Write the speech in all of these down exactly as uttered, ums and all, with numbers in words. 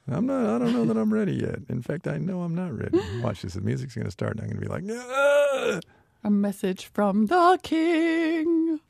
I'm not. I don't know that I'm ready yet. In fact, I know I'm not ready. Watch this. The music's going to start, and I'm going to be like, ah! A message from the king.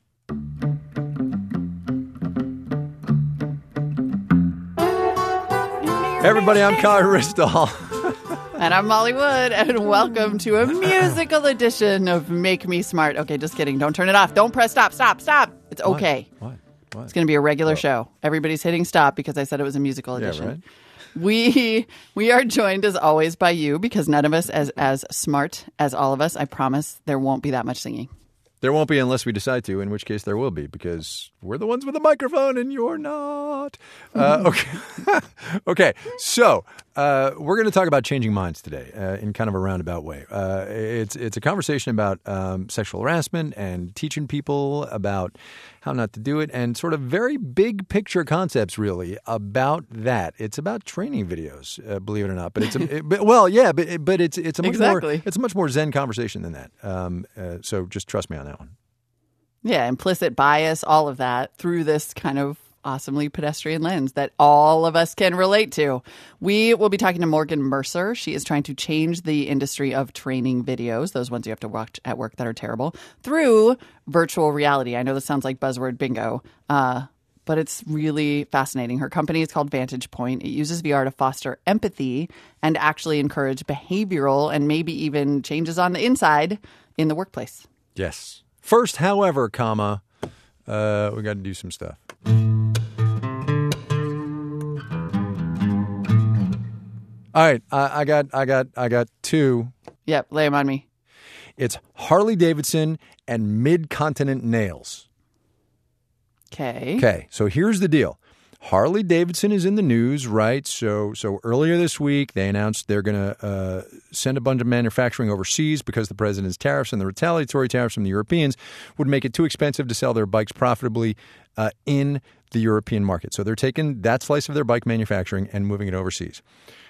Hey everybody, I'm Kai Ristall. And I'm Molly Wood, and welcome to a musical edition of Make Me Smart. Okay, just kidding. Don't turn it off. Don't press stop, stop, stop. It's okay. What? What? What? It's going to be a regular oh. show. Everybody's hitting stop because I said it was a musical edition. Yeah, right? We we are joined as always by you because none of us as as smart as all of us. I promise there won't be that much singing. There won't be unless we decide to, in which case there will be, because we're the ones with the microphone and you're not. Uh, okay. okay. So uh, we're going to talk about changing minds today uh, in kind of a roundabout way. Uh, it's it's a conversation about um, sexual harassment and teaching people about how not to do it and sort of very big picture concepts, really, about that. It's about training videos, uh, believe it or not. But it's a, it, but, well, yeah, but but it's it's a much exactly. more it's a much more zen conversation than that. Um, uh, so just trust me on that one. Yeah, implicit bias, all of that through this kind of awesomely pedestrian lens that all of us can relate to. We will be talking to Morgan Mercer. She is trying to change the industry of training videos, those ones you have to watch at work that are terrible, through virtual reality. I know this sounds like buzzword bingo, uh, but it's really fascinating. Her company is called Vantage Point. It uses V R to foster empathy and actually encourage behavioral and maybe even changes on the inside in the workplace. Yes. First, however, comma, uh, we got to do some stuff. All right, I, I got, I got, I got two. Yep, lay them on me. It's Harley Davidson and Mid-Continent Nails. Okay. Okay, so here's the deal. Harley Davidson is in the news, right? So so earlier this week, they announced they're going to uh, send a bunch of manufacturing overseas because the president's tariffs and the retaliatory tariffs from the Europeans would make it too expensive to sell their bikes profitably uh, in the European market. So they're taking that slice of their bike manufacturing and moving it overseas.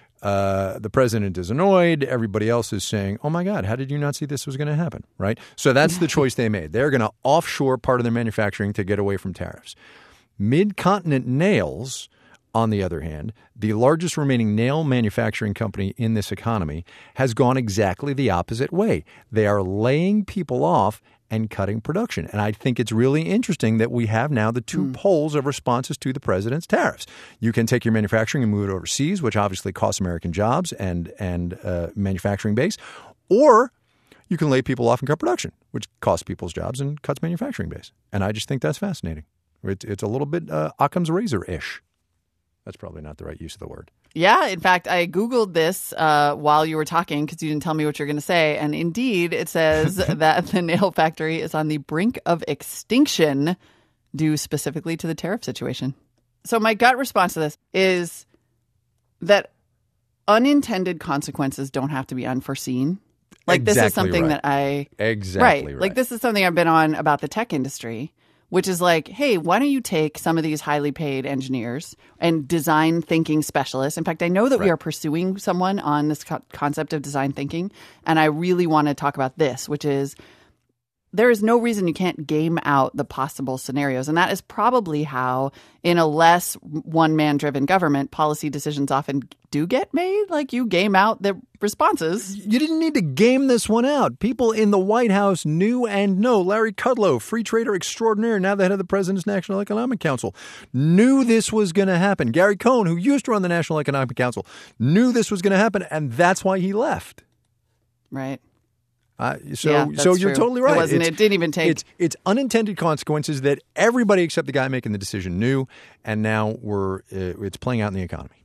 Uh, the president is annoyed. Everybody else is saying, oh, my God, how did you not see this was going to happen, right? So that's the choice they made. They're going to offshore part of their manufacturing to get away from tariffs. Mid-Continent Nails, on the other hand, the largest remaining nail manufacturing company in this economy, has gone exactly the opposite way. They are laying people off and cutting production. And I think it's really interesting that we have now the two mm. poles of responses to the president's tariffs. You can take your manufacturing and move it overseas, which obviously costs American jobs and, and uh, manufacturing base, or you can lay people off and cut production, which costs people's jobs and cuts manufacturing base. And I just think that's fascinating. It's, it's a little bit uh, Occam's razor-ish. That's probably not the right use of the word. Yeah. In fact, I Googled this uh, while you were talking because you didn't tell me what you're going to say. And indeed, it says that the nail factory is on the brink of extinction due specifically to the tariff situation. So my gut response to this is that unintended consequences don't have to be unforeseen. Like exactly this is something right. that I... Exactly right. right. Like this is something I've been on about the tech industry, which is like, hey, why don't you take some of these highly paid engineers and design thinking specialists? In fact, I know that right. we are pursuing someone on this co- concept of design thinking, and I really want to talk about this, which is there is no reason you can't game out the possible scenarios. And that is probably how, in a less one-man driven government, policy decisions often do get made. Like you game out the responses. You didn't need to game this one out. People in the White House knew and know. Larry Kudlow, free trader extraordinaire, now the head of the President's National Economic Council, knew this was going to happen. Gary Cohn, who used to run the National Economic Council, knew this was going to happen, and that's why he left. Right. Uh, so, yeah, so you're true. totally right. It wasn't. It didn't even take. It's, it's unintended consequences that everybody except the guy making the decision knew, and now we're uh, it's playing out in the economy.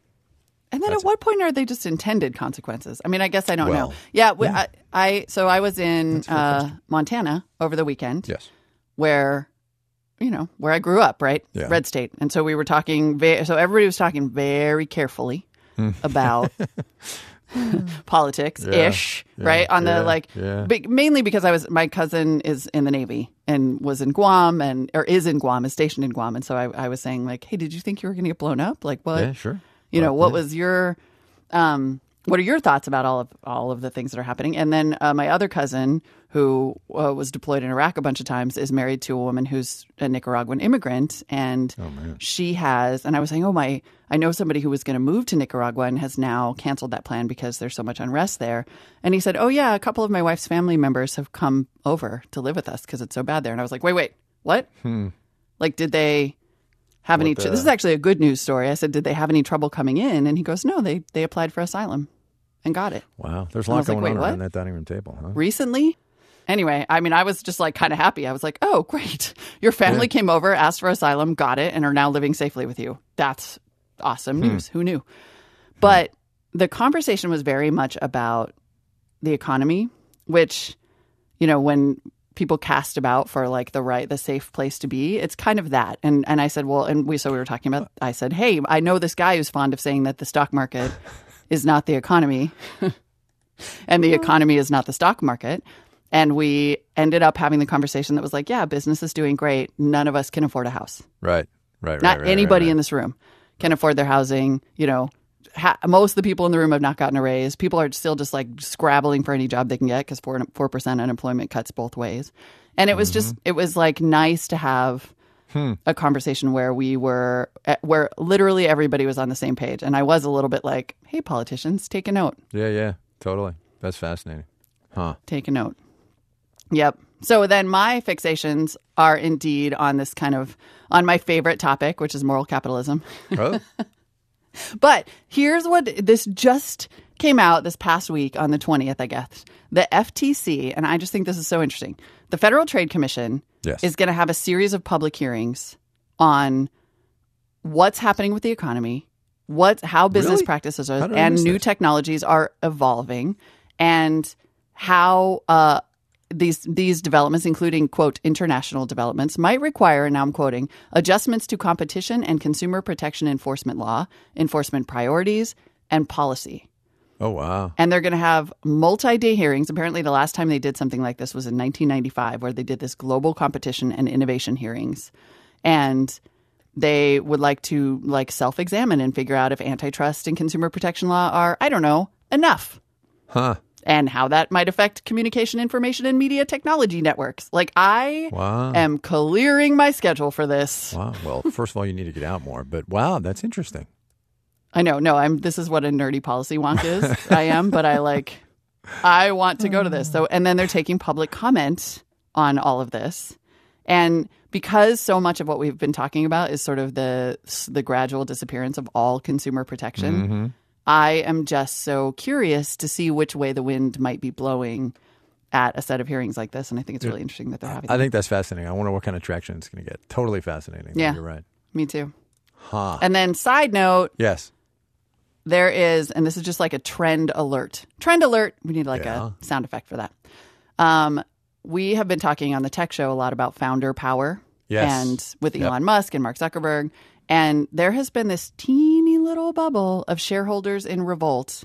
And then That's at what point are they just intended consequences? I mean, I guess I don't well, know. Yeah, we, yeah. I, I so I was in uh, Montana over the weekend. Yes, where you know where I grew up, right? Yeah. Red state, and so we were talking. Ve- so everybody was talking very carefully about. Politics-ish, yeah, right? On yeah, the like, yeah. big, mainly because I was my cousin is in the Navy and was in Guam and or is in Guam, is stationed in Guam, and so I, I was saying like, hey, did you think you were going to get blown up? Like what? Yeah, sure. You know, well, what yeah. was your um, what are your thoughts about all of all of the things that are happening? And then uh, my other cousin, who uh, was deployed in Iraq a bunch of times, is married to a woman who's a Nicaraguan immigrant, and Oh, man. she has. And I was saying, oh my, I know somebody who was going to move to Nicaragua and has now canceled that plan because there's so much unrest there. And he said, oh yeah, a couple of my wife's family members have come over to live with us because it's so bad there. And I was like, wait, wait, what? Hmm. Like, did they have any? What Tr- the- this is actually a good news story. I said, did they have any trouble coming in? And he goes, no, they they applied for asylum and got it Wow. There's a I lot was like, going wait, on what? around that dining room table, huh? recently. Anyway, I mean, I was just like kind of happy. I was like, oh, great. Your family Yeah. came over, asked for asylum, got it, and are now living safely with you. That's awesome news. Who knew? But the conversation was very much about the economy, which, you know, when people cast about for like the right, the safe place to be, it's kind of that. And and I said, well, and we so we were talking about, I said, hey, I know this guy who's fond of saying that the stock market is not the economy and the economy is not the stock market. And we ended up having the conversation that was like, yeah, business is doing great. None of us can afford a house. Right. Right. Right. Not right, anybody right, right. in this room can afford their housing. You know, ha- most of the people in the room have not gotten a raise. People are still just like scrabbling for any job they can get because four percent unemployment cuts both ways. And it was just, it was like nice to have Hmm. a conversation where we were, where literally everybody was on the same page. And I was a little bit like, hey, politicians, take a note. Yeah. Yeah. Totally. That's fascinating. Huh. Take a note. Yep. So then my fixations are indeed on this kind of, on my favorite topic, which is moral capitalism. Oh. But here's what this just came out this past week on the twentieth, I guess. The F T C, and I just think this is so interesting. The Federal Trade Commission Yes. is going to have a series of public hearings on what's happening with the economy, what how business Really? practices How are, did I and miss new this? technologies are evolving, and how uh, these these developments, including, quote, international developments, might require, and now I'm quoting, adjustments to competition and consumer protection enforcement law, enforcement priorities, and policy. Oh, wow. And they're going to have multi-day hearings. Apparently, the last time they did something like this was in nineteen ninety-five, where they did this global competition and innovation hearings. And they would like to like self-examine and figure out if antitrust and consumer protection law are, I don't know, enough. Huh. And how that might affect communication, information, and media technology networks. Like, I Wow. am clearing my schedule for this. Wow. Well, first of all, you need to get out more, but wow, that's interesting. I know. No, I'm. This is what a nerdy policy wonk is. I am, but I like. I want to go to this. So, and then they're taking public comment on all of this, and because so much of what we've been talking about is sort of the the gradual disappearance of all consumer protection, Mm-hmm. I am just so curious to see which way the wind might be blowing at a set of hearings like this, and I think it's really interesting that they're having. I them. think that's fascinating. I wonder what kind of traction it's going to get. Totally fascinating. Yeah. You're right. Me too. Huh. And then, side note. Yes. There is, and this is just like a trend alert. Trend alert. We need like Yeah. a sound effect for that. Um, we have been talking on the Tech Show a lot about founder power. Yes. And with Yep. Elon Musk and Mark Zuckerberg. And there has been this teeny little bubble of shareholders in revolt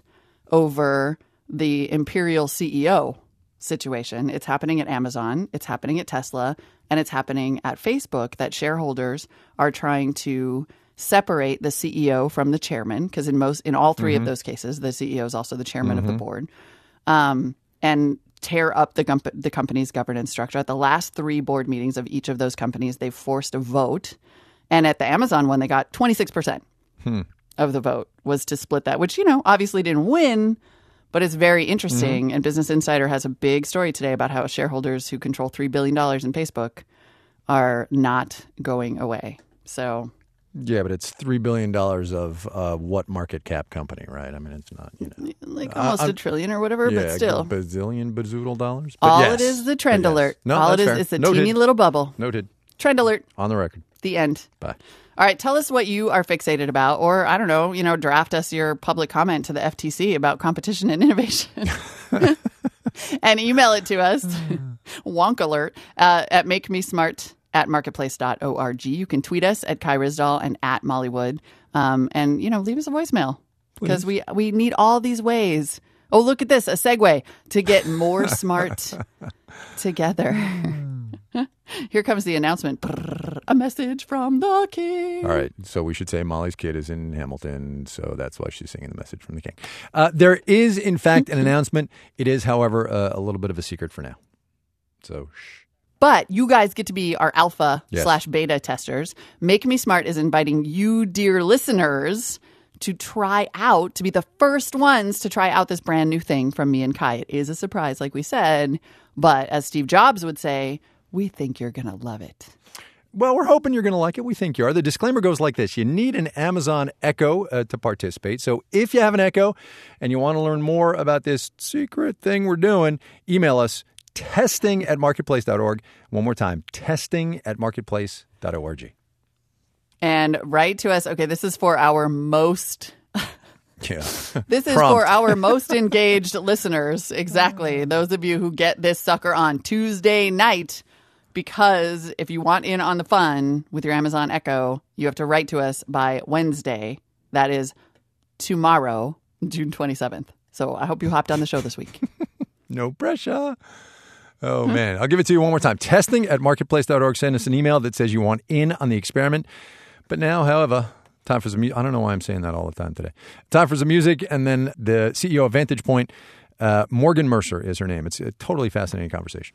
over the imperial C E O situation. It's happening at Amazon. It's happening at Tesla. And it's happening at Facebook, that shareholders are trying to separate the C E O from the chairman, because in most, in all three Mm-hmm. of those cases, the C E O is also the chairman of the board, um, and tear up the, gump- the company's governance structure. At the last three board meetings of each of those companies, they forced a vote, and at the Amazon one, they got twenty-six percent Hmm. of the vote was to split that, which, you know, obviously didn't win, but it's very interesting. Mm-hmm. And Business Insider has a big story today about how shareholders who control three billion dollars in Facebook are not going away. So Yeah, but it's three billion dollars of uh, what market cap company, right? I mean, it's not, you know. like Uh, almost I'm- a trillion or whatever, yeah, but still. bazillion, bazoodle dollars. But All yes. it is the trend But yes. alert. No, All it that's is fair. it's a Noted. teeny little bubble. Noted. Trend alert. On the record. The end. Bye. All right, tell us what you are fixated about, or I don't know, you know, draft us your public comment to the F T C about competition and innovation. And email it to us, wonk alert, uh, at makemesmart at marketplace dot org. You can tweet us at Kai Rizdal and at Molly Wood. Um, and, you know, leave us a voicemail, because we, we need all these ways. Oh, look at this, a segue to get more smart together. Here comes the announcement. Brrr, a message from the king. All right. So we should say Molly's kid is in Hamilton. So that's why she's singing the message from the king. Uh, there is, in fact, an announcement. It is, however, uh, a little bit of a secret for now. So shh. But you guys get to be our alpha Yes. slash beta testers. Make Me Smart is inviting you, dear listeners, to try out, to be the first ones to try out this brand new thing from me and Kai. It is a surprise, like we said. But as Steve Jobs would say, we think you're going to love it. Well, we're hoping you're going to like it. We think you are. The disclaimer goes like this. You need an Amazon Echo uh, to participate. So if you have an Echo and you want to learn more about this secret thing we're doing, email us testing at marketplace dot org. One more time, testing at marketplace dot org. And write to us. Okay, this is for our most... Yeah. This is Prompt. for our most engaged listeners. Exactly. Those of you who get this sucker on Tuesday night. Because if you want in on the fun with your Amazon Echo, you have to write to us by Wednesday. That is tomorrow, June twenty-seventh. So I hope you hopped on the show this week. No pressure. Oh, man. I'll give it to you one more time. Testing at marketplace dot org. Send us an email that says you want in on the experiment. But now, however, time for some music. I don't know why I'm saying that all the time today. Time for some music. And then the C E O of Vantage Point, uh, Morgan Mercer is her name. It's a totally fascinating conversation.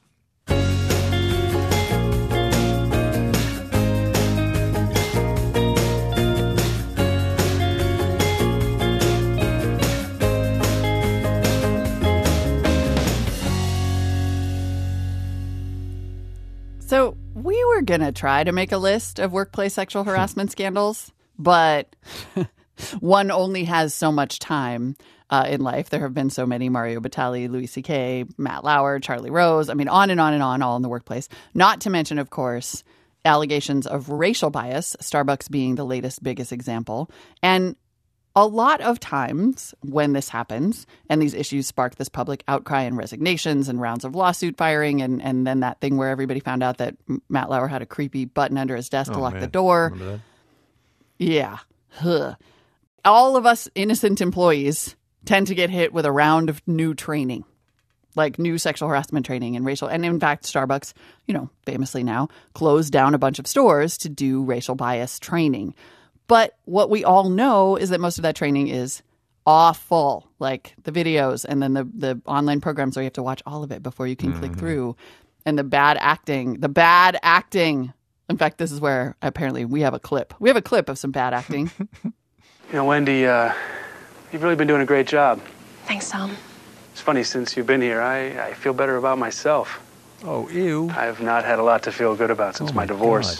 So we were going to try to make a list of workplace sexual harassment scandals, but one only has so much time uh, in life. There have been so many: Mario Batali, Louis C K, Matt Lauer, Charlie Rose. I mean, on and on and on, all in the workplace. Not to mention, of course, allegations of racial bias, Starbucks being the latest, biggest example. And a lot of times when this happens and these issues spark this public outcry and resignations and rounds of lawsuit firing and, and then that thing where everybody found out that Matt Lauer had a creepy button under his desk to Oh, lock man. the door. Remember that? Yeah. Huh. All of us innocent employees tend to get hit with a round of new training, like new sexual harassment training and racial. And in fact, Starbucks, you know, famously now closed down a bunch of stores to do racial bias training. But what we all know is that most of that training is awful, like the videos and then the, the online programs where you have to watch all of it before you can mm-hmm. click through. And the bad acting, the bad acting. In fact, this is where apparently we have a clip. We have a clip of some bad acting. You know, Wendy, uh, you've really been doing a great job. Thanks, Tom. It's funny, since you've been here, I, I feel better about myself. Oh, ew. I've not had a lot to feel good about since oh my, my divorce. God.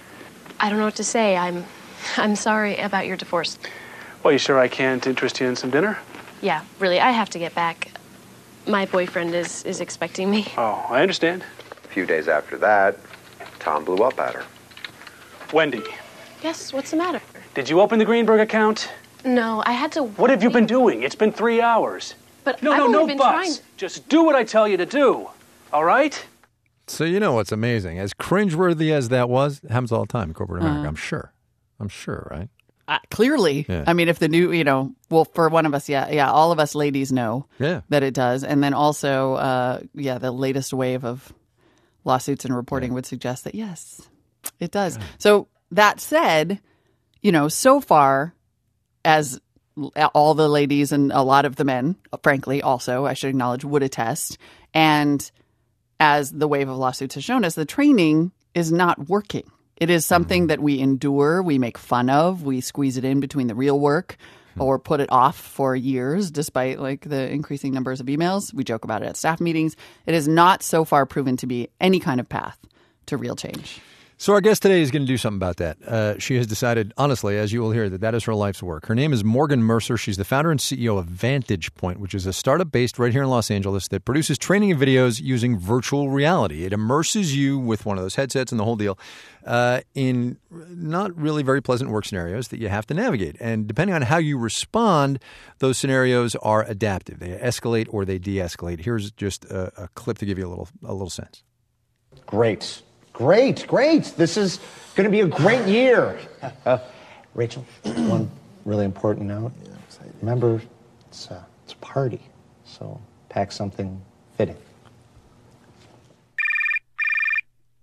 I don't know what to say. I'm... I'm sorry about your divorce. Well, you sure I can't interest you in some dinner? Yeah, really, I have to get back. My boyfriend is, is expecting me. Oh, I understand. A few days after that, Tom blew up at her. Wendy. Yes, what's the matter? Did you open the Greenberg account? No, I had to... What have you been doing? It's been three hours. But no, I've no, only no been buts. trying... Just do what I tell you to do, all right? So you know what's amazing? As cringeworthy as that was, it happens all the time in corporate America, Uh-huh. I'm sure. I'm sure, right? Uh, clearly. Yeah. I mean, if the new, you know, well, for one of us, yeah, yeah, all of us ladies know Yeah. that it does. And then also, uh, yeah, the latest wave of lawsuits and reporting Yeah. would suggest that, yes, it does. So that said, you know, so far as all the ladies and a lot of the men, frankly, also, I should acknowledge, would attest. And as the wave of lawsuits has shown us, the training is not working. It is something mm-hmm. that we endure, we make fun of, we squeeze it in between the real work mm-hmm. or put it off for years despite like the increasing numbers of emails. We joke about it at staff meetings. It has not so far proven to be any kind of path to real change. So our guest today is going to do something about that. Uh, she has decided, honestly, as you will hear, that that is her life's work. Her name is Morgan Mercer. She's the founder and C E O of Vantage Point, which is a startup based right here in Los Angeles that produces training and videos using virtual reality. It immerses you with one of those headsets and the whole deal uh, in not really very pleasant work scenarios that you have to navigate. And depending on how you respond, those scenarios are adaptive. They escalate or they de-escalate. Here's just a, a clip to give you a little a little sense. Great. Great, great. This is going to be a great year. Uh, Rachel, one really important note. Remember, it's a, it's a party, so pack something fitting.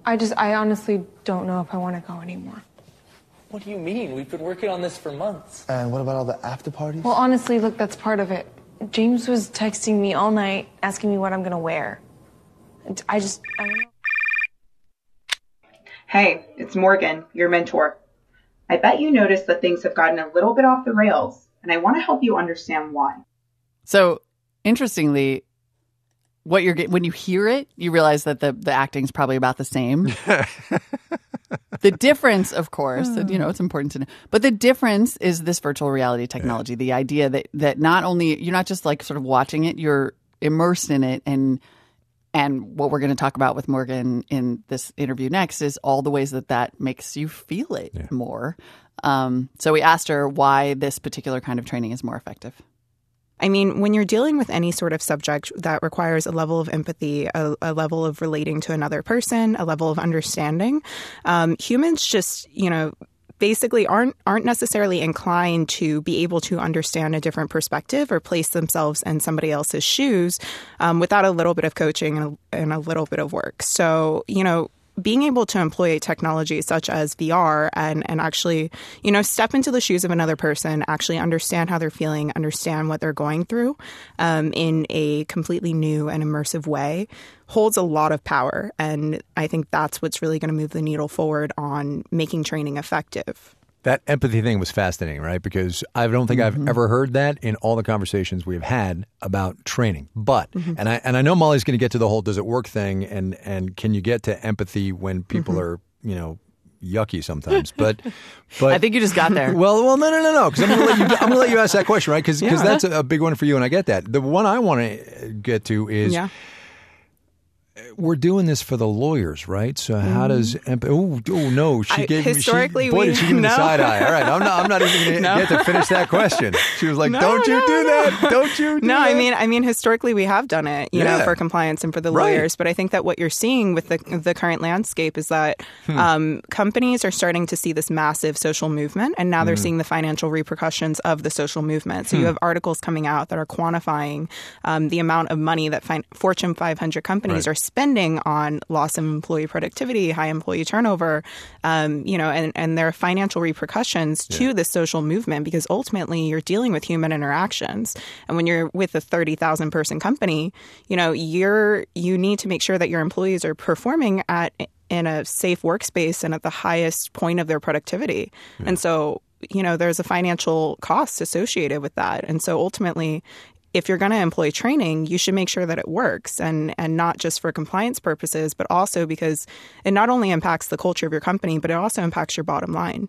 I just, I honestly don't know if I want to go anymore. What do you mean? We've been working on this for months. And what about all the after parties? Well, honestly, look, that's part of it. James was texting me all night, asking me what I'm going to wear. And I just, I don't know. Hey, it's Morgan, your mentor. I bet you noticed that things have gotten a little bit off the rails, and I want to help you understand why. So, interestingly, what you're get- when you hear it, you realize that the, the acting's probably about the same. The difference, of course, that, you know, it's important to know. But the difference is this virtual reality technology, yeah. The idea that, that not only, you're not just like sort of watching it, you're immersed in it. And and what we're going to talk about with Morgan in this interview next is all the ways that that makes you feel it yeah. more. Um, so we asked her why this particular kind of training is more effective. I mean, when you're dealing with any sort of subject that requires a level of empathy, a, a level of relating to another person, a level of understanding, um, humans just, you know, basically aren't aren't necessarily inclined to be able to understand a different perspective or place themselves in somebody else's shoes um, without a little bit of coaching and a, and a little bit of work. So, you know, being able to employ technology such as V R and, and actually, you know, step into the shoes of another person, actually understand how they're feeling, understand what they're going through um, in a completely new and immersive way holds a lot of power. And I think that's what's really going to move the needle forward on making training effective. That empathy thing was fascinating, right? Because I don't think mm-hmm. I've ever heard that in all the conversations we've had about training. But, mm-hmm. and I and I know Molly's going to get to the whole does it work thing and, and can you get to empathy when people mm-hmm. are, you know, yucky sometimes. But but I think you just got there. Well, well, no, no, no, no. Because I'm going to let you. I'm going to let you ask that question, right? Because yeah. that's a big one for you, and I get that. The one I want to get to is. Yeah. We're doing this for the lawyers, right? So how does empathy? Oh, oh no, she I, gave historically me. She, boy, we, did she give me no. the side eye. All right, I'm not. I'm not even going to no. get to finish that question. She was like, no, "Don't you no, do no. that? Don't you?" Do no, that? I mean, I mean, historically we have done it, you yeah. know, for compliance and for the right. lawyers. But I think that what you're seeing with the the current landscape is that hmm. um, companies are starting to see this massive social movement, and now they're mm. seeing the financial repercussions of the social movement. So hmm. you have articles coming out that are quantifying um, the amount of money that fi- Fortune five hundred companies right. are spending on loss of employee productivity, high employee turnover, um, you know, and, and there are financial repercussions yeah. to this social movement because ultimately you're dealing with human interactions. And when you're with a thirty thousand person company, you know, you're you need to make sure that your employees are performing at in a safe workspace and at the highest point of their productivity. Yeah. And so, you know, there's a financial cost associated with that. And so ultimately, if you're going to employ training, you should make sure that it works and, and not just for compliance purposes, but also because it not only impacts the culture of your company, but it also impacts your bottom line.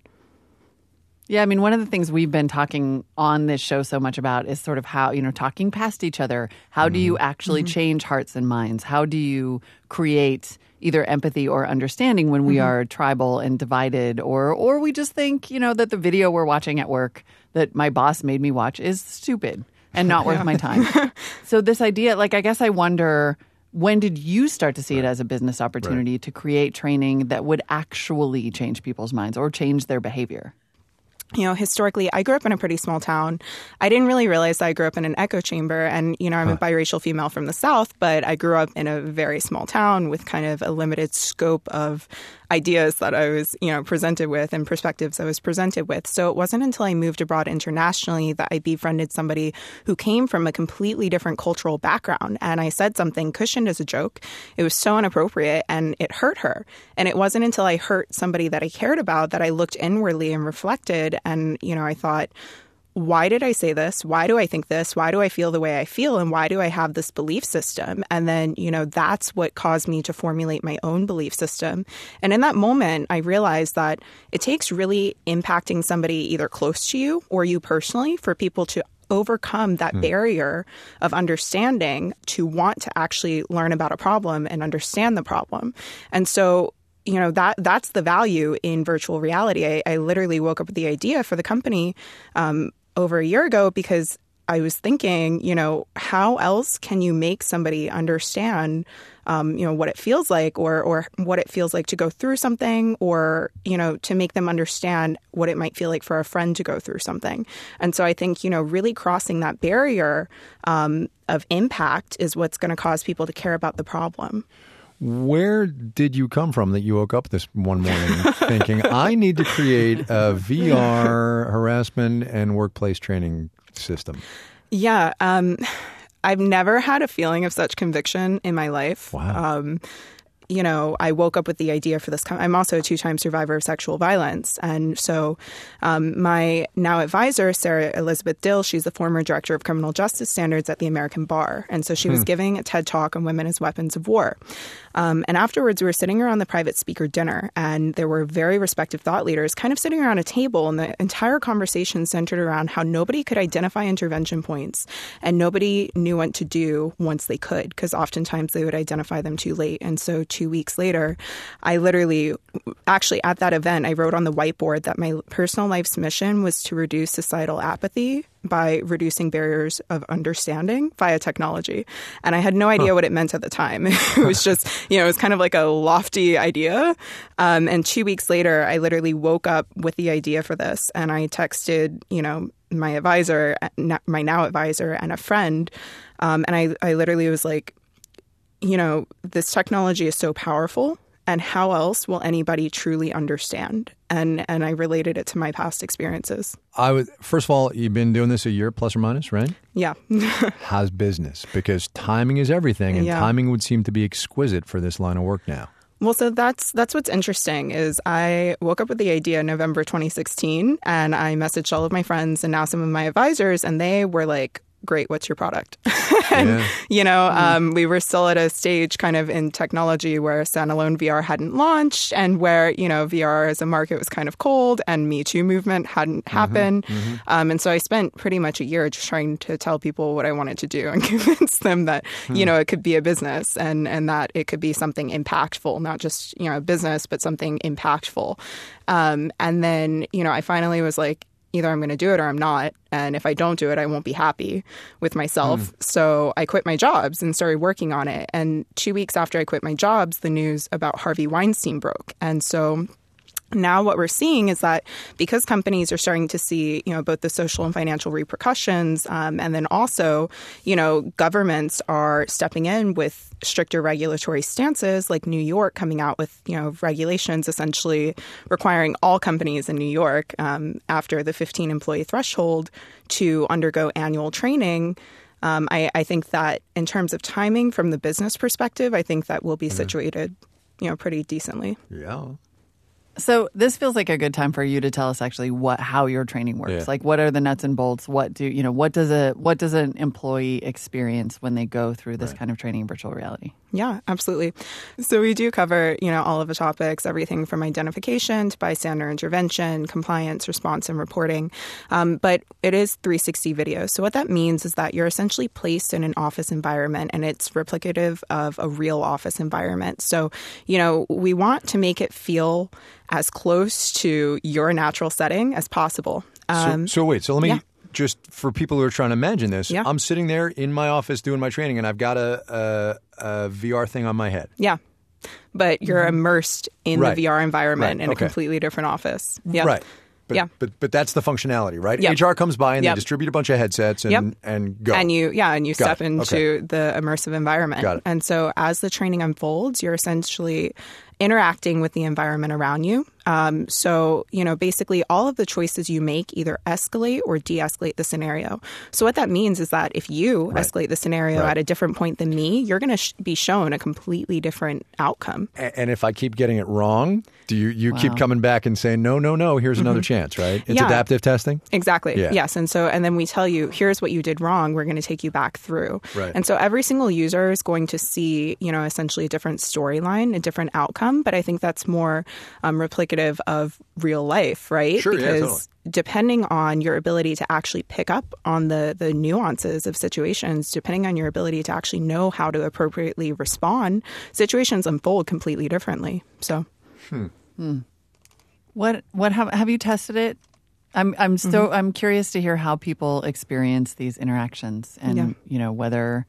Yeah, I mean, one of the things we've been talking on this show so much about is sort of how, you know, talking past each other. How mm-hmm. do you actually mm-hmm. change hearts and minds? How do you create either empathy or understanding when we mm-hmm. are tribal and divided, or or we just think, you know, that the video we're watching at work that my boss made me watch is stupid and not worth my time. So this idea, like, I guess I wonder, when did you start to see right. it as a business opportunity right. to create training that would actually change people's minds or change their behavior? You know, historically, I grew up in a pretty small town. I didn't really realize that I grew up in an echo chamber. And, you know, I'm huh. a biracial female from the South, but I grew up in a very small town with kind of a limited scope of ideas that I was, you know, presented with and perspectives I was presented with. So it wasn't until I moved abroad internationally that I befriended somebody who came from a completely different cultural background. And I said something cushioned as a joke. It was so inappropriate and it hurt her. And it wasn't until I hurt somebody that I cared about that I looked inwardly and reflected. And, you know, I thought, why did I say this? Why do I think this? Why do I feel the way I feel? And why do I have this belief system? And then, you know, that's what caused me to formulate my own belief system. And in that moment, I realized that it takes really impacting somebody either close to you or you personally for people to overcome that mm. barrier of understanding to want to actually learn about a problem and understand the problem. And so, you know, that that's the value in virtual reality. I, I literally woke up with the idea for the company um, over a year ago because I was thinking, you know, how else can you make somebody understand, um, you know, what it feels like or or what it feels like to go through something or, you know, to make them understand what it might feel like for a friend to go through something. And so I think, you know, really crossing that barrier um, of impact is what's going to cause people to care about the problem. Where did you come from that you woke up this one morning thinking, I need to create a V R harassment and workplace training system? Yeah. Um, I've never had a feeling of such conviction in my life. Wow. Um, you know, I woke up with the idea for this. Com- I'm also a two-time survivor of sexual violence. And so um, my now advisor, Sarah Elizabeth Dill, she's the former director of criminal justice standards at the American Bar. And so she was hmm. giving a TED Talk on women as weapons of war. Um, and afterwards, we were sitting around the private speaker dinner, and there were very respected thought leaders kind of sitting around a table. And the entire conversation centered around how nobody could identify intervention points and nobody knew what to do once they could, because oftentimes they would identify them too late. And so two weeks later, I literally, actually at that event, I wrote on the whiteboard that my personal life's mission was to reduce societal apathy by reducing barriers of understanding via technology. And I had no idea huh. what it meant at the time. It was just, you know, it was kind of like a lofty idea. Um, and two weeks later, I literally woke up with the idea for this. And I texted, you know, my advisor, my now advisor, and a friend. Um, and I, I literally was like, you know, this technology is so powerful. And how else will anybody truly understand? And and I related it to my past experiences. I would first of all, you've been doing this a year plus or minus, right? Yeah. How's business? Because timing is everything, and yeah. timing would seem to be exquisite for this line of work now. Well, so that's that's what's interesting is I woke up with the idea in November twenty sixteen, and I messaged all of my friends and now some of my advisors, and they were like, great, what's your product? and, yeah. you know, um, we were still at a stage kind of in technology where standalone V R hadn't launched and where, you know, V R as a market was kind of cold and Me Too movement hadn't happened. Mm-hmm, mm-hmm. Um, and so I spent pretty much a year just trying to tell people what I wanted to do and convince them that, hmm. you know, it could be a business and, and that it could be something impactful, not just, you know, a business, but something impactful. Um, and then, you know, I finally was like, either I'm going to do it or I'm not. And if I don't do it, I won't be happy with myself. Mm. So I quit my jobs and started working on it. And two weeks after I quit my jobs, the news about Harvey Weinstein broke. And so now what we're seeing is that because companies are starting to see, you know, both the social and financial repercussions, um, and then also, you know, governments are stepping in with stricter regulatory stances, like New York coming out with, you know, regulations essentially requiring all companies in New York um, after the fifteen employee threshold to undergo annual training. Um, I, I think that in terms of timing from the business perspective, I think that we'll be mm-hmm. situated, you know, pretty decently. Yeah. So this feels like a good time for you to tell us actually what how your training works. Yeah. Like, what are the nuts and bolts? What do you know? What does a what does an employee experience when they go through this right. kind of training in virtual reality? Yeah, absolutely. So we do cover, you know, all of the topics, everything from identification to bystander intervention, compliance, response, and reporting. Um, but it is three sixty video. So what that means is that you're essentially placed in an office environment, and it's replicative of a real office environment. So, you know, we want to make it feel as close to your natural setting as possible. Um, so, so wait, so let me yeah. just, for people who are trying to imagine this, yeah. I'm sitting there in my office doing my training and I've got a, a, a V R thing on my head. Yeah. But you're immersed in right. the V R environment right. in okay. a completely different office. Yeah. Right. But, yeah. but but that's the functionality, right? Yep. H R comes by and yep. they distribute a bunch of headsets and, yep. and go. And you, yeah, and you Got step it. into okay. the immersive environment. Got it. And so as the training unfolds, you're essentially interacting with the environment around you. Um, so, you know, basically all of the choices you make either escalate or de-escalate the scenario. So what that means is that if you right. escalate the scenario right. at a different point than me, you're going to sh- be shown a completely different outcome. A- and if I keep getting it wrong, do you, you wow. keep coming back and saying, no, no, no, here's mm-hmm. another chance, right? It's yeah. adaptive testing? Exactly. Yeah. Yes. And so, and then we tell you, here's what you did wrong. We're going to take you back through. Right. And so every single user is going to see, you know, essentially a different storyline, a different outcome. But I think that's more um, replicative of real life, right? Sure, because yeah, totally. Depending on your ability to actually pick up on the, the nuances of situations, depending on your ability to actually know how to appropriately respond, situations unfold completely differently. So, hmm. Hmm. What what have have you tested it? I'm I'm so Mm-hmm. I'm curious to hear how people experience these interactions, and Yeah. you know whether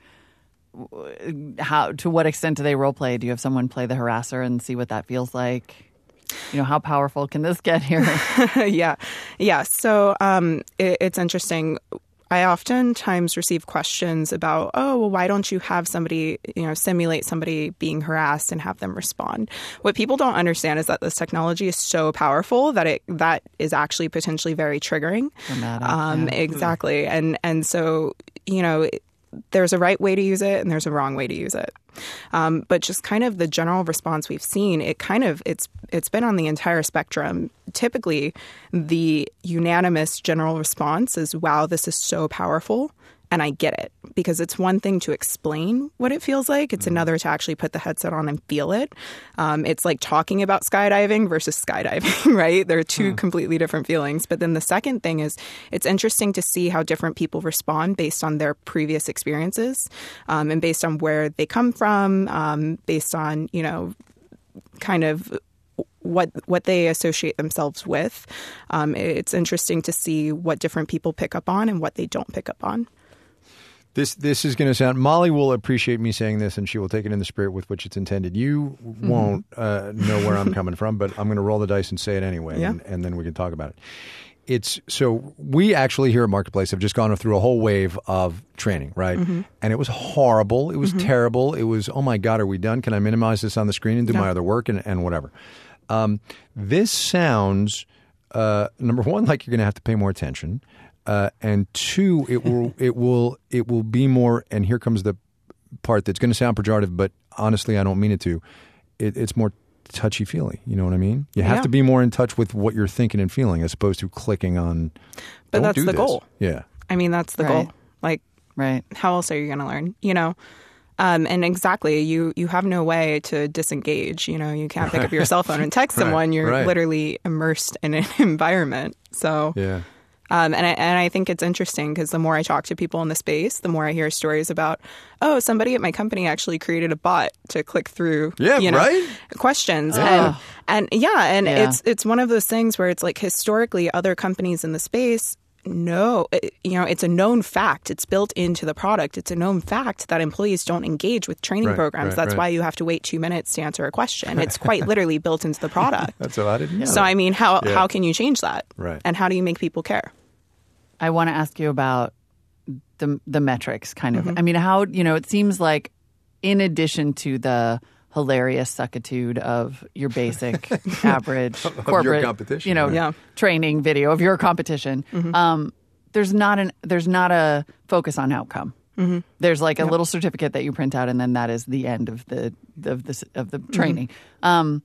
how to what extent do they role play? Do you have someone play the harasser and see what that feels like? You know, how powerful can this get here? yeah. Yeah. So um, it, it's interesting. I oftentimes receive questions about, oh, well, why don't you have somebody, you know, simulate somebody being harassed and have them respond? What people don't understand is that this technology is so powerful that it that is actually potentially very triggering. Dramatic, um, yeah. Exactly. And, and so, you know, there's a right way to use it and there's a wrong way to use it. Um, but just kind of the general response we've seen, it kind of it's it's been on the entire spectrum. Typically, the unanimous general response is, wow, this is so powerful. And I get it, because it's one thing to explain what it feels like. It's another to actually put the headset on and feel it. Um, it's like talking about skydiving versus skydiving, right? They're two hmm. completely different feelings. But then the second thing is it's interesting to see how different people respond based on their previous experiences um, and based on where they come from, um, based on, you know, kind of what what they associate themselves with. Um, it's interesting to see what different people pick up on and what they don't pick up on. This this is going to sound... Molly will appreciate me saying this, and she will take it in the spirit with which it's intended. You mm-hmm. won't uh, know where I'm coming from, but I'm going to roll the dice and say it anyway, yeah. and, and then we can talk about it. It's so we actually here at Marketplace have just gone through a whole wave of training, right? Mm-hmm. And it was horrible. It was mm-hmm. terrible. It was, oh my God, are we done? Can I minimize this on the screen and do yeah. my other work and, and whatever? Um, this sounds, uh, number one, like you're going to have to pay more attention. Uh, and two, it will it will it will be more. And here comes the part that's going to sound pejorative, but honestly, I don't mean it to. It, it's more touchy feely. You know what I mean? You have yeah. to be more in touch with what you're thinking and feeling, as opposed to clicking on. But that's do the this. goal. Yeah. I mean, that's the right. goal. Like, right? How else are you going to learn? You know. Um, and exactly, you you have no way to disengage. You know, you can't pick up your cell phone and text right. someone. You're right. literally immersed in an environment. So yeah. Um, and, I, and I think it's interesting because the more I talk to people in the space, the more I hear stories about, oh, somebody at my company actually created a bot to click through yeah, you know, right? questions. Yeah. And, and yeah, and yeah. it's it's one of those things where it's like historically other companies in the space, no, it, you know, it's a known fact. It's built into the product. It's a known fact that employees don't engage with training right, programs. Right, That's right. why you have to wait two minutes to answer a question. It's quite literally built into the product. That's what I didn't know. So, I mean, how, yeah. how can you change that? Right. And how do you make people care? I want to ask you about the the metrics, kind of. Mm-hmm. I mean, how, you know, it seems like in addition to the hilarious suckitude of your basic average of corporate, your competition, you know, right. yeah. training video of your competition, mm-hmm. um, there's not an there's not a focus on outcome. Mm-hmm. There's like a yep. little certificate that you print out, and then that is the end of the of the of the training. Mm-hmm. Um,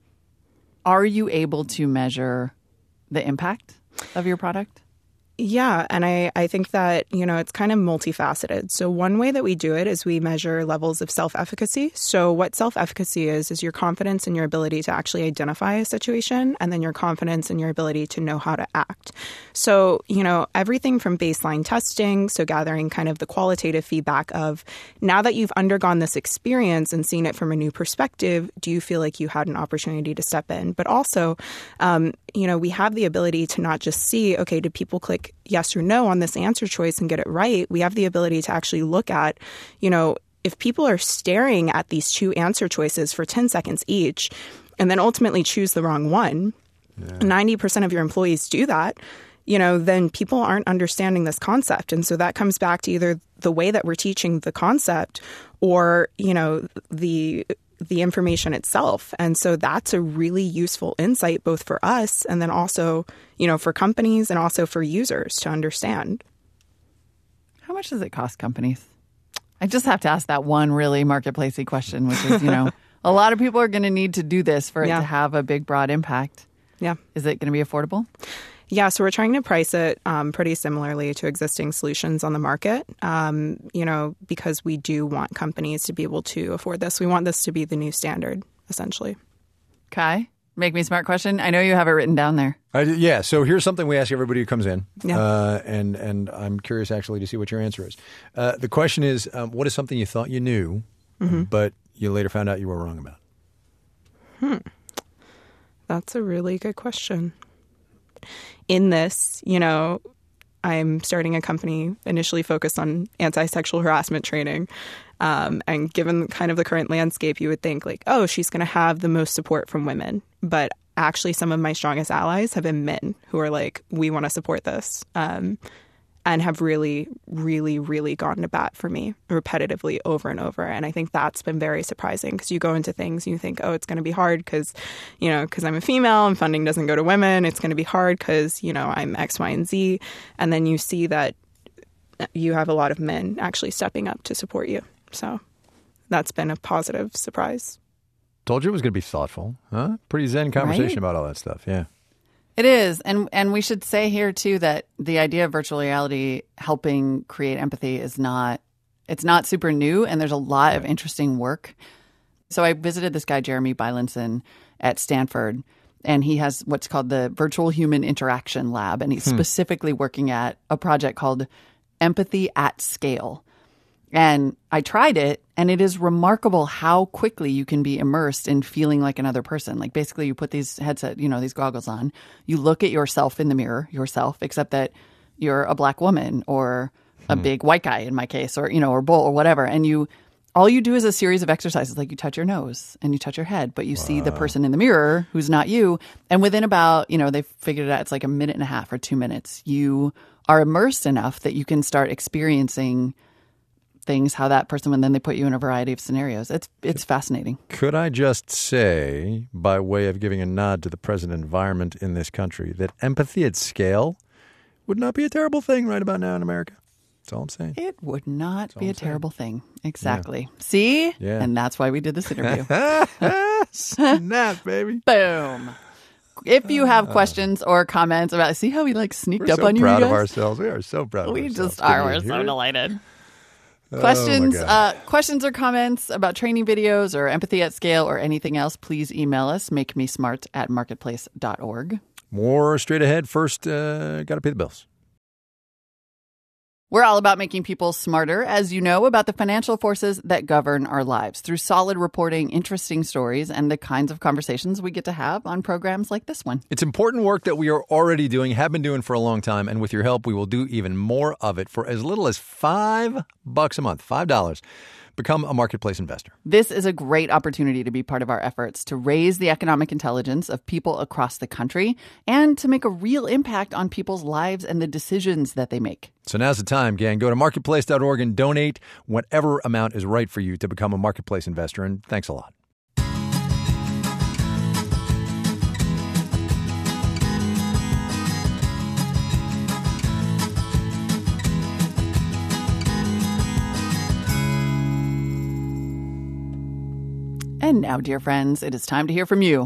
are you able to measure the impact of your product? Yeah, and I, I think that, you know, it's kind of multifaceted. So one way that we do it is we measure levels of self-efficacy. So what self-efficacy is, is your confidence in your ability to actually identify a situation, and then your confidence in your ability to know how to act. So, you know, everything from baseline testing, so gathering kind of the qualitative feedback of, now that you've undergone this experience and seen it from a new perspective, do you feel like you had an opportunity to step in? But also, um, you know, we have the ability to not just see, okay, did people click yes or no on this answer choice and get it right? We have the ability to actually look at, you know, if people are staring at these two answer choices for ten seconds each and then ultimately choose the wrong one, yeah. ninety percent of your employees do that, you know, then people aren't understanding this concept. And so that comes back to either the way that we're teaching the concept or, you know, the the information itself. And so that's a really useful insight, both for us and then also, you know, for companies and also for users to understand. How much does it cost companies? I just have to ask that one really marketplacey question, which is, you know, a lot of people are going to need to do this for it yeah. to have a big, broad impact. Yeah. Is it going to be affordable? Yeah, so we're trying to price it um, pretty similarly to existing solutions on the market, um, you know, because we do want companies to be able to afford this. We want this to be the new standard, essentially. Kai, make me a smart question. I know you have it written down there. Uh, yeah, so here's something we ask everybody who comes in, yeah. uh, and, and I'm curious actually to see what your answer is. Uh, the question is, um, what is something you thought you knew, mm-hmm. but you later found out you were wrong about? Hmm. That's a really good question. In this, you know, I'm starting a company initially focused on anti-sexual harassment training. Um, and given kind of the current landscape, you would think like, oh, she's going to have the most support from women. But actually, some of my strongest allies have been men who are like, we want to support this. Um, and have really, really, really gone to bat for me repetitively over and over. And I think that's been very surprising because you go into things and you think, oh, it's going to be hard because, you know, because I'm a female and funding doesn't go to women. It's going to be hard because, you know, I'm X, Y, and Z. And then you see that you have a lot of men actually stepping up to support you. So that's been a positive surprise. Told you it was going to be thoughtful, huh? Pretty zen conversation Right? about all that stuff, yeah. It is. And and we should say here, too, that the idea of virtual reality helping create empathy is not, it's not super new, and there's a lot of interesting work. So I visited this guy, Jeremy Bylinson, at Stanford, and he has what's called the Virtual Human Interaction Lab, and he's Hmm. specifically working at a project called Empathy at Scale. And I tried it, and it is remarkable how quickly you can be immersed in feeling like another person. Like basically you put these headset, you know, these goggles on, you look at yourself in the mirror, yourself, except that you're a black woman or a big white guy in my case, or, you know, or both or whatever. And you, all you do is a series of exercises. Like you touch your nose and you touch your head, but you see the person in the mirror who's not you. And within about, you know, they figured it out, it's like a minute and a half or two minutes, you are immersed enough that you can start experiencing things, how that person, and then they put you in a variety of scenarios. It's it's fascinating. Could I just say, by way of giving a nod to the present environment in this country, that empathy at scale would not be a terrible thing right about now in America? That's all I'm saying. It would not be a terrible thing. Exactly. See? Yeah. And that's why we did this interview. Snap, baby. Boom. If you have questions or comments about, see how we like sneaked We're up so on you, proud you of guys? ourselves. We are so proud of We ourselves. just are. Can We're you so hear it? delighted. Oh, Questions, my God. uh, questions or comments about training videos or empathy at scale or anything else, please email us, make me smart at marketplace dot org. More straight ahead. First, uh, got to pay the bills. We're all about making people smarter, as you know, about the financial forces that govern our lives through solid reporting, interesting stories, and the kinds of conversations we get to have on programs like this one. It's important work that we are already doing, have been doing for a long time, and with your help, we will do even more of it for as little as five bucks a month, five dollars. Become a marketplace investor. This is a great opportunity to be part of our efforts to raise the economic intelligence of people across the country and to make a real impact on people's lives and the decisions that they make. So now's the time, gang. Go to marketplace dot org and donate whatever amount is right for you to become a marketplace investor. And thanks a lot. And now, dear friends, it is time to hear from you.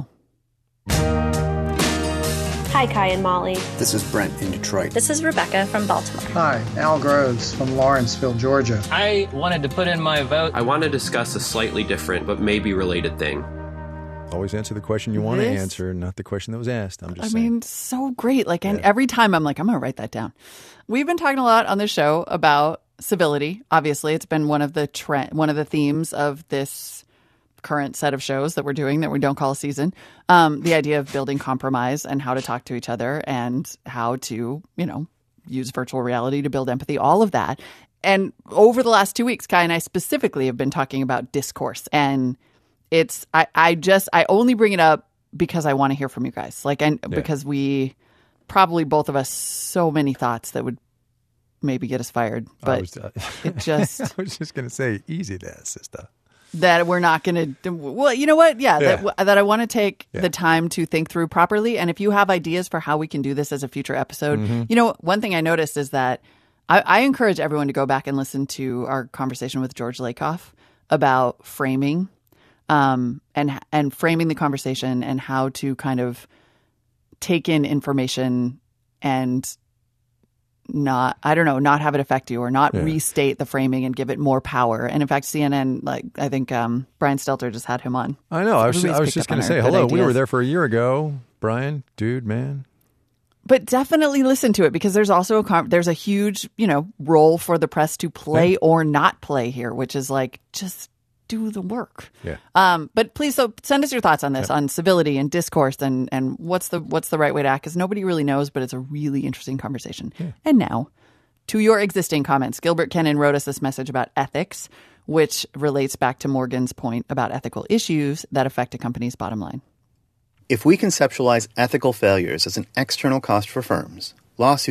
Hi, Kai and Molly. This is Brent in Detroit. This is Rebecca from Baltimore. Hi, Al Groves from Lawrenceville, Georgia. I wanted to put in my vote. I want to discuss a slightly different but maybe related thing. Always answer the question you want This- to answer, not the question that was asked. I'm just I saying. mean, so great. Like, and every time I'm like, I'm going to write that down. We've been talking a lot on this show about civility. Obviously, it's been one of the tre- one of the themes of this current set of shows that we're doing that we don't call a season. Um, the idea of building compromise and how to talk to each other and how to, you know, use virtual reality to build empathy, all of that. And over the last two weeks, Kai and I specifically have been talking about discourse. And it's, I, I just, I only bring it up because I want to hear from you guys. Like, and Yeah. because we probably both of us so many thoughts that would maybe get us fired. I But was, uh, it just, I was just going to say, easy there, sister. that we're not going to, well, you know what? Yeah, Yeah. That, that I want to take Yeah. the time to think through properly. And if you have ideas for how we can do this as a future episode, Mm-hmm. you know, one thing I noticed is that I, I encourage everyone to go back and listen to our conversation with George Lakoff about framing um, and and framing the conversation and how to kind of take in information and not, I don't know, not have it affect you or not Yeah. restate the framing and give it more power. And in fact, C N N, like, I think um, Brian Stelter just had him on. I know. I was, Everybody's I was picked just up on going to our say, good hello, we were ideas. there for a year ago. Brian, dude, man. But definitely listen to it because there's also a com- there's a huge, you know, role for the press to play Yeah. or not play here, which is like just do the work. Yeah. Um, but please, so send us your thoughts on this, on civility and discourse, and and what's the what's the right way to act? Because nobody really knows, but it's a really interesting conversation. And now, to your existing comments, Gilbert Kennan wrote us this message about ethics, which relates back to Morgan's point about ethical issues that affect a company's bottom line. If we conceptualize ethical failures as an external cost for firms, lawsuits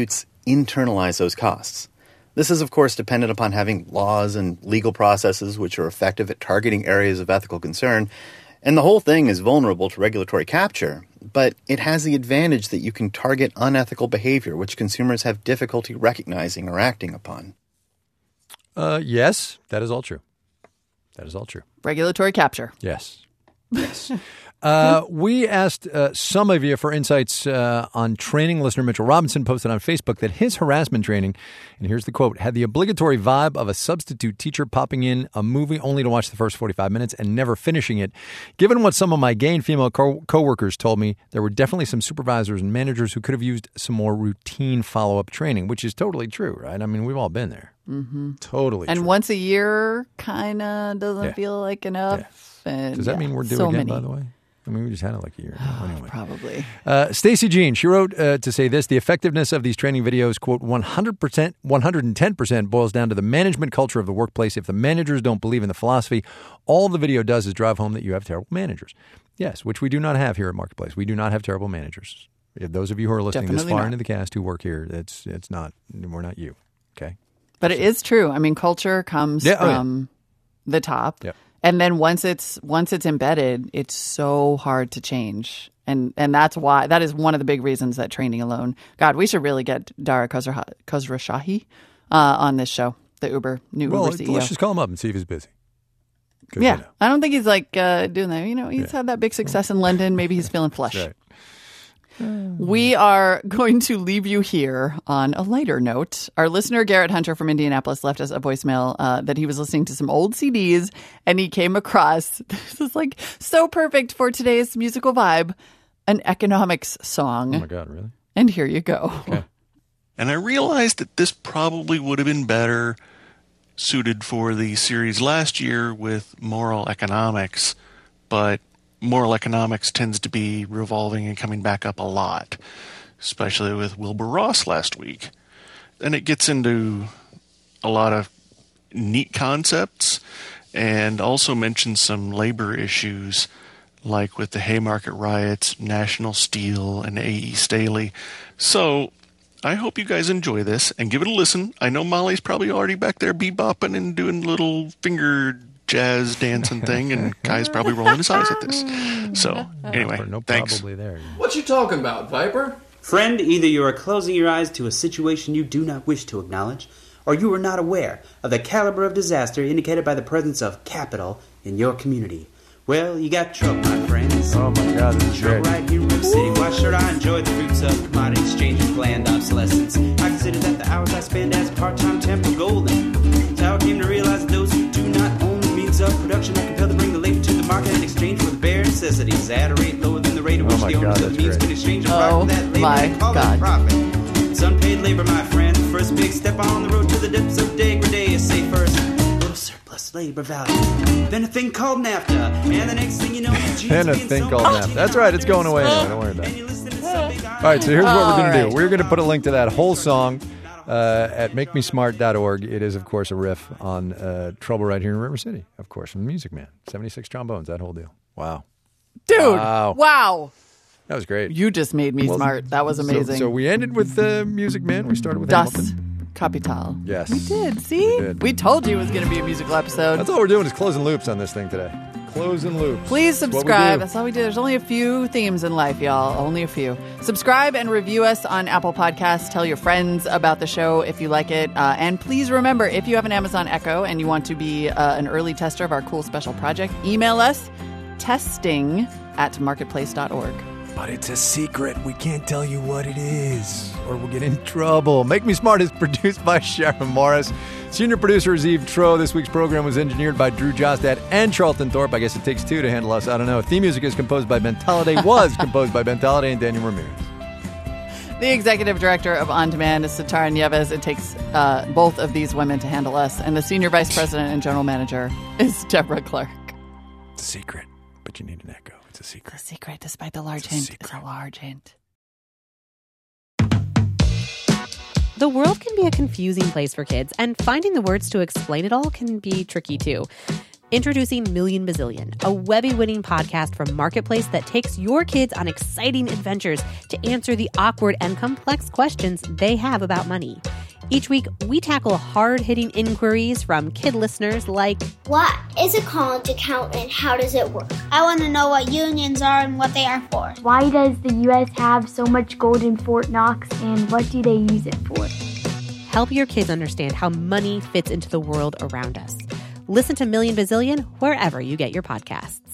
internalize those costs. This is, of course, dependent upon having laws and legal processes which are effective at targeting areas of ethical concern, and the whole thing is vulnerable to regulatory capture, but it has the advantage that you can target unethical behavior which consumers have difficulty recognizing or acting upon. Uh, yes, that is all true. That is all true. Regulatory capture. Yes. Yes. uh, we asked uh, some of you for insights uh, on training. Listener Mitchell Robinson posted on Facebook that his harassment training, and here's the quote, had the obligatory vibe of a substitute teacher popping in a movie only to watch the first forty-five minutes and never finishing it. Given what some of my gay and female co- coworkers told me, there were definitely some supervisors and managers who could have used some more routine follow-up training, which is totally true, right? I mean, we've all been there. Mm-hmm. Totally And true. once a year kind of doesn't Yeah. feel like enough. Yeah. And, Does that yeah, mean we're due so again, many. by the way? I mean, we just had it like a year ago. Anyway. Probably. Uh, Stacey Jean, she wrote uh, to say this, the effectiveness of these training videos, quote, one hundred percent, one hundred ten percent boils down to the management culture of the workplace. If the managers don't believe in the philosophy, all the video does is drive home that you have terrible managers. Yes, which we do not have here at Marketplace. We do not have terrible managers. If those of you who are listening Definitely this far not. into the cast who work here, it's, it's not, we're not you, okay? But it is true. I mean, culture comes Yeah, oh, yeah. from the top. Yeah. And then once it's once it's embedded, it's so hard to change. And and that's why that is one of the big reasons that training alone. God, we should really get Dara Khosra- Khosrowshahi uh, on this show, the Uber new Well, Uber C E O. let's just call him up and see if he's busy. 'Cause, Yeah, you know, I don't think he's like uh, doing that. You know, he's had that big success in London. Maybe he's feeling flush. that's right. We are going to leave you here on a lighter note. Our listener, Garrett Hunter from Indianapolis, left us a voicemail uh, that he was listening to some old C Ds and he came across, this is like so perfect for today's musical vibe, an economics song. Oh, my God, really? And here you go. Okay. And I realized that this probably would have been better suited for the series last year with moral economics, but moral economics tends to be revolving and coming back up a lot, especially with Wilbur Ross last week. And it gets into a lot of neat concepts and also mentions some labor issues like with the Haymarket riots, National Steel, and A E. Staley. So I hope you guys enjoy this and give it a listen. I know Molly's probably already back there bebopping and doing a little finger jazz dancing thing, and Kai's probably rolling his eyes at this. So, anyway, no thanks. probably there. What you talking about, Viper? Friend, either you are closing your eyes to a situation you do not wish to acknowledge, or you are not aware of the caliber of disaster indicated by the presence of capital in your community. Well, you got trouble, my friends. Oh my God, this is Trouble great. right here in Rip City. Why should I enjoy the fruits of commodity exchange and planned obsolescence? I consider that the hours I spend as part-time temp are golden. So how I came to realize that those who do not own the means of production are compelled to bring the labor to the market in exchange for the bare necessities at a rate lower than the rate at Oh which my the owners God, of the that's means great. can exchange a Oh product for that labor my and call God. it profit. It's unpaid labor, my friend. First big step on the road to the depths of degradation. Say first, little surplus labor value. Then a thing called NAFTA. And the next thing you know, your jeans And a being thing so called much NAFTA. That's right, it's going away anyway. Don't worry about it. All right, so here's what we're going to All do. We're going to put a link to that whole song uh, at make me smart dot org. It is, of course, a riff on uh, Trouble Right Here in River City, of course, from Music Man. seventy-six trombones, that whole deal. Wow. Dude, Wow. wow. That was great. You just made me Well, smart. That was so- amazing. So, we ended with uh, Music Man. We started with Das Hamilton. Kapital. Yes. We did. See? We did. We told you it was going to be a musical episode. That's all we're doing is closing loops on this thing today. Closing loops. Please That's what we subscribe. do. That's all we do. There's only a few themes in life, y'all. Only a few. Subscribe and review us on Apple Podcasts. Tell your friends about the show if you like it. Uh, and please remember, if you have an Amazon Echo and you want to be uh, an early tester of our cool special project, email us testing at marketplace dot org. But it's a secret. We can't tell you what it is, or we'll get in trouble. Make Me Smart is produced by Sharon Morris. Senior producer is Eve Tro. This week's program was engineered by Drew Jostad and Charlton Thorpe. I guess it takes two to handle us. I don't know. Theme music is composed by Ben Tolliday, was composed by Ben Tolliday and Daniel Ramirez. The executive director of On Demand is Satara Nieves. It takes uh, both of these women to handle us. And the senior vice president and general manager is Deborah Clark. It's a secret, but you need an echo. It's a secret. It's a secret, despite the large hint. It's a large hint. The world can be a confusing place for kids, and finding the words to explain it all can be tricky too. Introducing Million Bazillion, a Webby-winning podcast from Marketplace that takes your kids on exciting adventures to answer the awkward and complex questions they have about money. Each week, we tackle hard-hitting inquiries from kid listeners like, what is a college account and how does it work? I want to know what unions are and what they are for. Why does the U S have so much gold in Fort Knox and what do they use it for? Help your kids understand how money fits into the world around us. Listen to Million Bazillion wherever you get your podcasts.